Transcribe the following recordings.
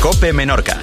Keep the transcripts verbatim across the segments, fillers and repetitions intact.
COPE Menorca.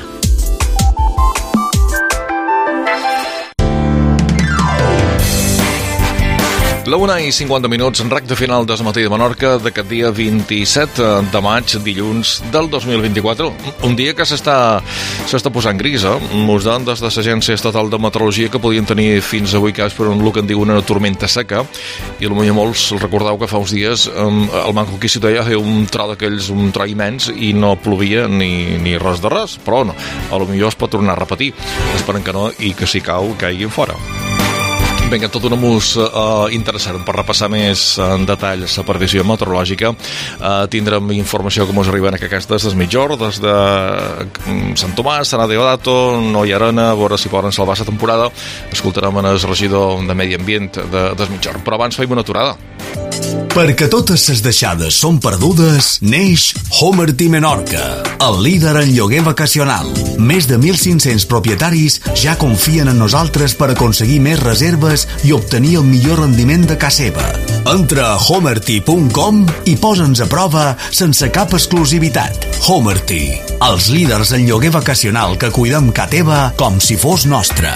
La una i cinquanta minuts, en recte final del matí de Menorca d'aquest dia vint-i-set de maig, dilluns del dos mil vint-i-quatre. Un dia que s'està s'està posant gris, eh? Mos dan des de l'Agència Estatal de Meteorologia que podien tenir fins avui cas per un el que en diu una tormenta seca, i potser molts recordeu que fa uns dies um, el manco aquí s'hi deia fer un tro d'aquells, un tro immens, i no plovia ni, ni res de res, però no, a lo millor es pot tornar a repetir, esperem que no, i que si cau caiguin fora. Vinga, tot una mus uh, interessant per repassar més en detall la previsió meteorològica. Uh, tindrem informació com us arriben que aquestes des mitjor, des de Sant Tomàs, Sant Adeodato, no hi ha arena, a veure si poden salvar la temporada. Escoltarem en el regidor de Medi Ambient de, des mitjor. Però abans feim una aturada. Perquè totes les deixades són perdudes, neix Homerty Menorca, el líder en lloguer vacacional. Més de mil cinc-cents propietaris ja confien en nosaltres per aconseguir més reserves i obtenir el millor rendiment de casa seva. Entra a homerty punt com i posa'ns a prova sense cap exclusivitat. Homerty, els líders en lloguer vacacional que cuidem casa teva com si fos nostra.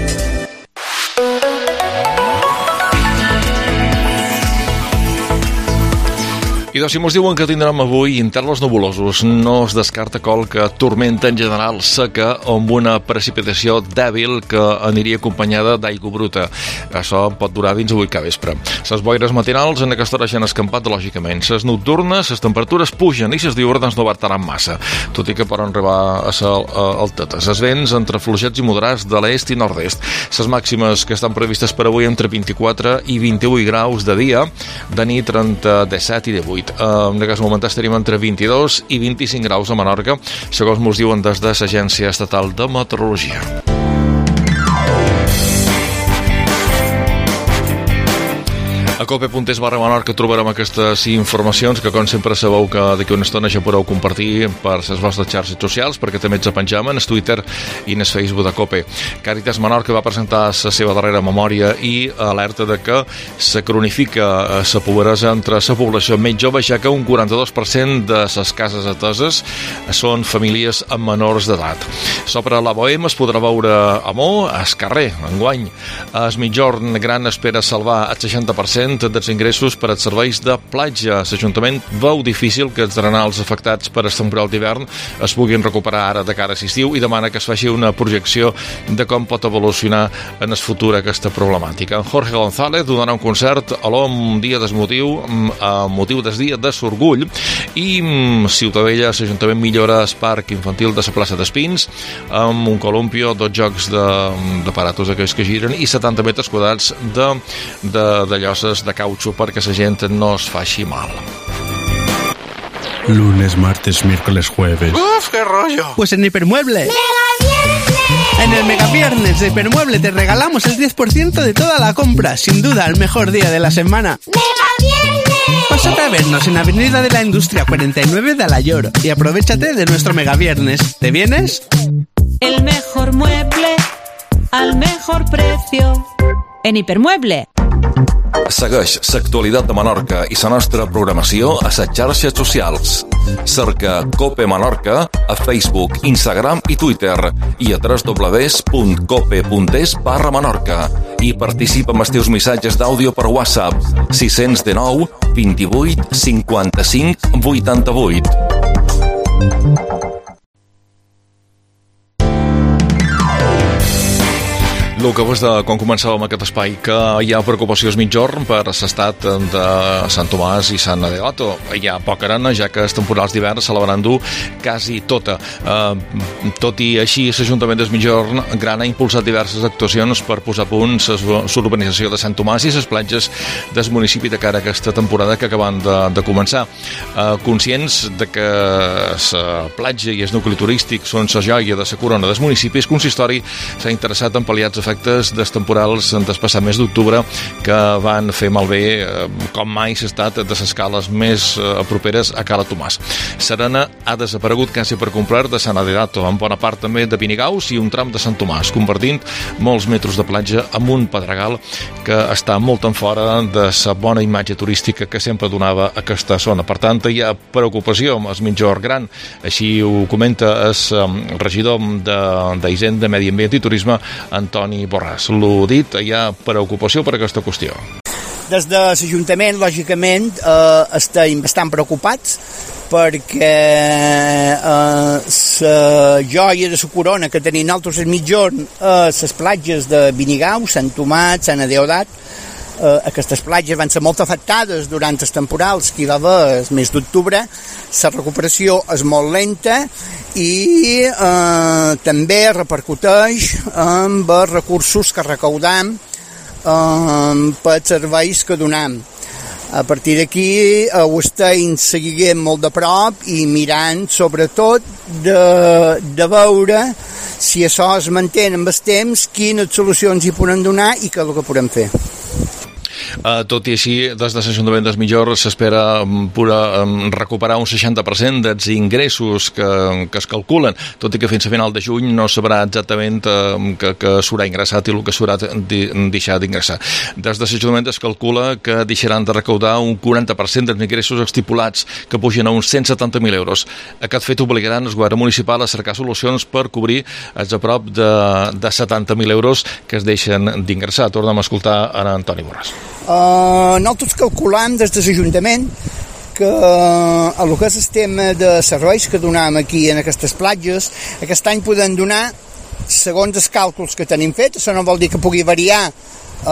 I doncs si mos diuen que tindrem avui intervals nebulosos, no es descarta qualque tormenta en general seca amb una precipitació dèbil que aniria acompanyada d'aigua bruta. Això pot durar fins a vuit capvespre. Les boires matinals en aquesta hora ja han escampat, lògicament. Les nocturnes, les temperatures pugen i les diürnes no variaran massa, tot i que poden arribar a ser altetes. Els vents entre fluixets i moderats de l'est i nord-est. Les màximes que estan previstes per avui entre vint-i-quatre i vint-i-vuit graus de dia, de nit entre disset i divuit. En aquest moment estaríem entre vint-i-dos i vint-i-cinc graus a Menorca, segons mos diuen des de l'Agència Estatal de Meteorologia. A cope.es barra Menorca trobarem aquestes informacions que, com sempre, sabeu que d'aquí una estona ja podeu compartir per les vostres xarxes socials, perquè també ens penjam en el Twitter i en el Facebook de Cope. Càritas Menorca va presentar la seva darrera memòria i alerta de que se cronifica la pobresa entre la població més jove, ja que un quaranta-dos per cent de les cases ateses són famílies amb menors d'edat. Sobre la Bohema es podrà veure a Mo, a Escarrer, enguany. El Mitjorn Gran espera salvar el seixanta per cent dels ingressos per als serveis de platja. L'Ajuntament veu difícil que els drenals afectats per el temporal d'hivern es puguin recuperar ara de cara a l'estiu i demana que es faci una projecció de com pot evolucionar en el futur aquesta problemàtica. En Jorge González donarà un concert a l'Om dia del motiu, a motiu del dia de l'orgull, i Ciutadella, l'Ajuntament millora el parc infantil de la plaça d'Espins amb un columpio, dos jocs d'aparatos aquells que giren i setanta metres quadrats de, de, de lloses de cautxo perquè la gent no es faci mal. Lunes, martes, miércoles, jueves. ¡Uf, qué rollo! Pues en Hipermueble. En el Megaviernes de Hipermueble te regalamos el diez por ciento de toda la compra. Sin duda, el mejor día de la semana. ¡Megaviernes! Pásate a vernos en Avenida de la Industria cuarenta y nueve de Alayor y aprovéchate de nuestro Megaviernes. ¿Te vienes? El mejor mueble al mejor precio. En Hipermueble. Segueix l'actualitat de Menorca i la nostra programació a les xarxes socials. Cerca Cope Menorca a Facebook, Instagram i Twitter i a w w w punt cope punt es barra Menorca i participa amb els teus missatges d'àudio per WhatsApp sis zero nou, vint-i-vuit, cinquanta-cinc, vuitanta-vuit. El que és de quan començàvem aquest espai, que hi ha preocupació al mitjorn per l'estat de Sant Tomàs i Sant Adeodato. Hi ha poca arena, ja que els temporals d'hivern se la van endur quasi tota. Uh, tot i així, l'Ajuntament del Mitjorn Gran ha impulsat diverses actuacions per posar a punt l'urbanització de Sant Tomàs i les platges del municipi de cara a aquesta temporada que acaben de, de començar. Uh, conscients de que la platja i el nucli turístic són la joia de la corona del municipi, el consistori s'ha interessat en pal·liar els efectes efectes dels temporals del passat mes d'octubre que van fer malbé, eh, com mai s'ha estat, de les escales més eh, properes a Cala Tomàs. Serena ha desaparegut quasi per complet de Sant Adedato, en bona part també de Pinigaus i un tram de Sant Tomàs, convertint molts metres de platja en un pedregal que està molt en fora de la bona imatge turística que sempre donava aquesta zona. Per tant, hi ha preocupació amb el Migjorn Gran, així ho comenta el regidor d'Hisenda, Medi Ambient i Turisme, Antoni Borràs. L'ho dit, hi ha preocupació per aquesta qüestió. Des de l'Ajuntament, lògicament, eh, estem bastant preocupats perquè eh, la joia de la corona que tenim nosaltres al Migjorn a les platges de Vinigau, Sant Tomàs, Sant Adeodat, eh, aquestes platges van ser molt afectades durant els temporals que hi va haver el mes d'octubre. La recuperació és molt lenta i eh, també repercuteix amb els recursos que recaudam eh, pels serveis que donem. A partir d'aquí ho estem seguint molt de prop i mirant sobretot de, de veure si això es manté amb el temps, quines solucions hi podem donar i què és el que podem fer. Uh, tot i així, des de l'Ajuntament del Migjorn s'espera um, pura, um, recuperar un seixanta per cent dels ingressos que, que es calculen, tot i que fins a final de juny no sabrà exactament uh, que, que s'haurà ingressat i el que s'haurà de deixar d'ingressar. Des de l'Ajuntament es calcula que deixaran de recaudar un quaranta per cent dels ingressos estipulats, que pugen a uns cent setanta mil euros. Aquest fet obligaran el govern municipal a cercar solucions per cobrir els a prop de, de setanta mil euros que es deixen d'ingressar. Tornem a escoltar a Antoni Borràs. Uh, nosaltres calculam des de l'Ajuntament que uh, el que és el tema de serveis que donem aquí en aquestes platges, aquest any podem donar, segons els càlculs que tenim fet, això no vol dir que pugui variar uh,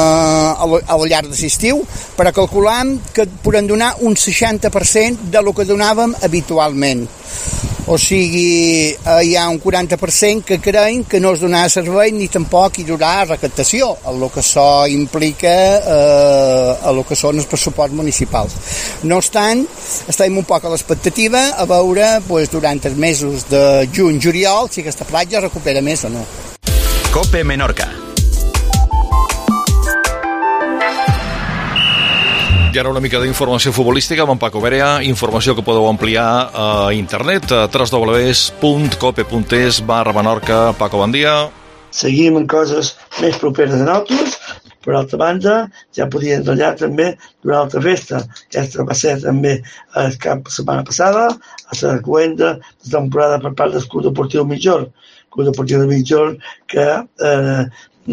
al llarg de l'estiu, però calculam que podem donar un seixanta per cent de lo que donàvem habitualment. O sigui, eh, hi ha un quaranta per cent que creiem que no es donarà servei ni tampoc hi haurà recaptació, el que això implica eh, el que són els pressuposts municipals. No obstant, estem un poc a l'expectativa a veure pues, durant els mesos de juny-juliol si aquesta platja recupera més o no. Cope Menorca. I ara una mica d'informació futbolística amb en Paco Berea, informació que podeu ampliar a internet a w w w punt cope punt es barra Menorca. Paco, bon dia. Seguim en coses més properes a nosaltres. Per altra banda, ja podia enrotllar també d'una altra festa. Aquesta va ser també el cap de setmana passada, a la cuenta de temporada per part del Club Deportiu Migjorn. Club Deportiu de Migjorn que eh,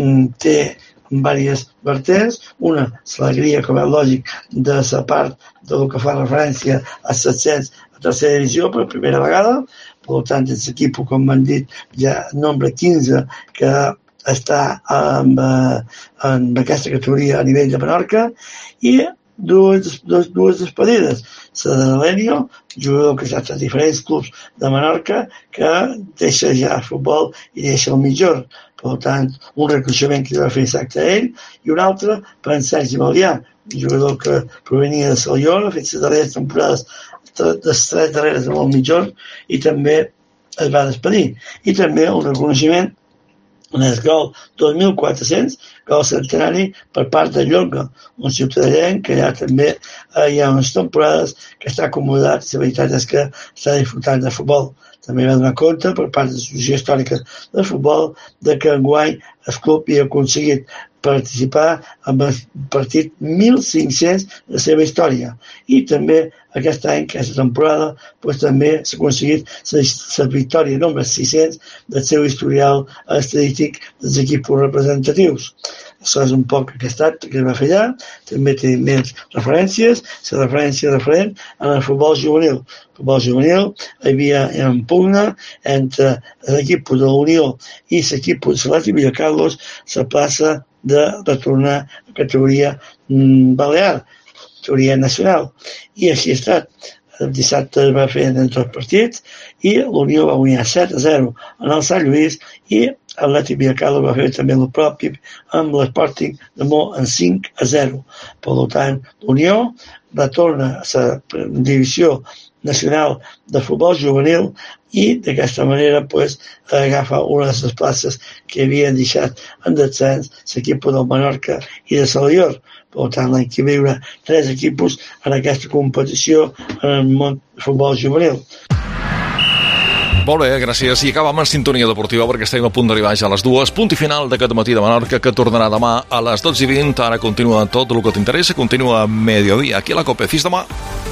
té diverses vertents, una l'alegria, com és lògic, de la part del que fa referència a l'ascens a tercera divisió per primera vegada, per tant, l'equip, com m'han dit, ja nombre quinze que està en, en aquesta categoria a nivell de Menorca, i dues, dues, dues despedides. La de Lenio, jugador que està a diferents clubs de Menorca, que deixa ja el futbol i deixa el Migjorn. Per tant, un reconeixement que va fer exacte a ell, i un altre per en Sergi Malià, un jugador que provenia de Saliona, ha fet les darreres temporades, les tres darreres amb el Migjorn, i també es va despedir. I també un reconeixement en el gol dos mil quatre-cents, gol centenari per part de Llonga, un ciutadà que ja també eh, hi ha unes temporades que està acomodat, la veritat és que està disfrutant de futbol. També va donar compte per part de l'Associació Històrica de Futbol de que enguany el club havia aconseguit participar en el partit mil cinc-cents de la seva història. I també aquest any, aquesta temporada, doncs, també s'ha aconseguit la victòria número sis-cents del seu historial estadístic dels equips representatius. Això és un poc aquest acte que es va fer allà. També té més referències. La referència referent en el futbol juvenil. El futbol juvenil hi havia en pugna entre l'equip de la Unió i l'equip de Salat i Villacarlos la plaça de retornar a categoria balear, categoria nacional. I així ha estat. El dissabte es va fer en tots els partits i l'Unió va guanyar set a zero en el Sant Lluís i l'Atlètic Villacarlos va fer també el propi amb l'Sporting de Mo en cinc a zero. Per tant, l'Unió retorna a la divisió nacional de futbol juvenil i d'aquesta manera pues, agafa una de les places que havien deixat en descens l'equip del Menorca i de Salvador. Per tant, l'any que viure tres equips en aquesta competició en el món futbol juvenil. Molt bé, gràcies. I acabem en sintonia deportiva perquè estem a punt d'arribar ja a les dues. Punt i final d'aquest matí de Menorca que tornarà demà a les dotze i vint. Ara continua tot el que t'interessa, continua a mediodía aquí a la COPE. Fins demà.